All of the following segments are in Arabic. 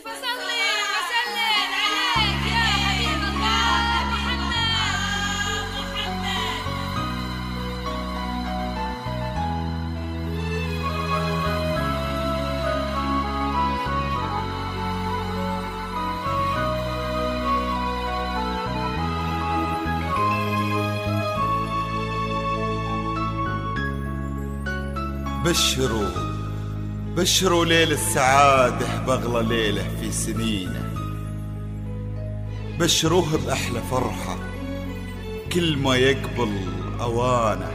بشروا بشروا ليل السعادة بغلى ليلة في سنينه، بشروه بأحلى فرحة كل ما يقبل أوانه.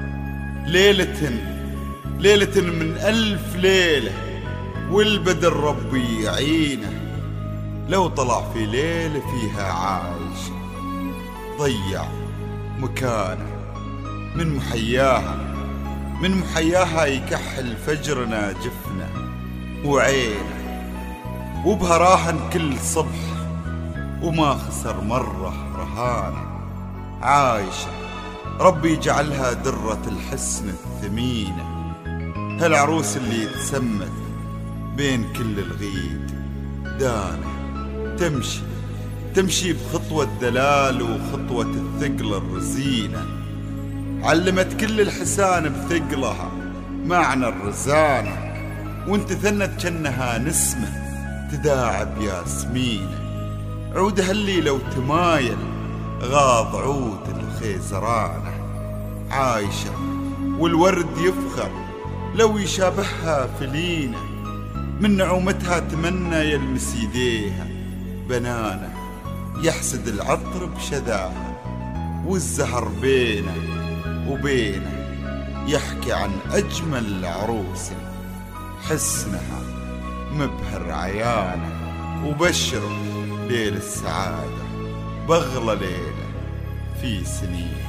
ليلة من 1000 ليلة والبدر ربي يعينه. لو طلع في ليلة فيها عايش ضيع مكانه، من محياها يكحل فجرنا جفنه وعينه، وبها راهن كل صبح وما خسر مرة رهانه. عايشة ربي يجعلها درة الحسن الثمينة، هالعروس اللي يتسمت بين كل الغيد دانه. تمشي بخطوة دلال وخطوة الثقل الرزينة، علمت كل الحسان بثقلها معنى الرزانة. وانت ثنت جنها نسمة تداعب ياسمينة، عودها اللي لو تمايل غاض عود الخيزرانة. عايشة والورد يفخر لو يشابهها فلينة، من نعومتها تمنى يلمس يديها بنانه. يحسد العطر بشذاها والزهر بينه وبينه، يحكي عن أجمل عروس حسنها مبهر عيانه. وبشروا ليل السعادة بغلى ليلة في سنين.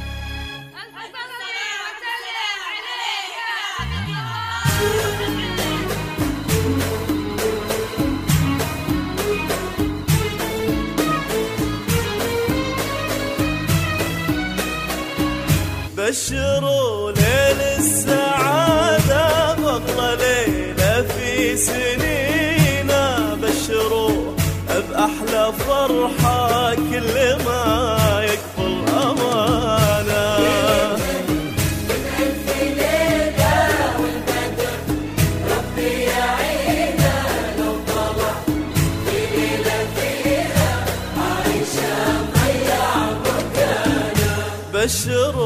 بشروا ليل السعادة بغلى ليلة في سنينا، بشروا بأحلى فرحة كل ما يقبل أمانة. من 1000 ليلة والبدر ربي يعينا، لو طلع في ليلة فيها عايشة ضيع مكانه. بشروا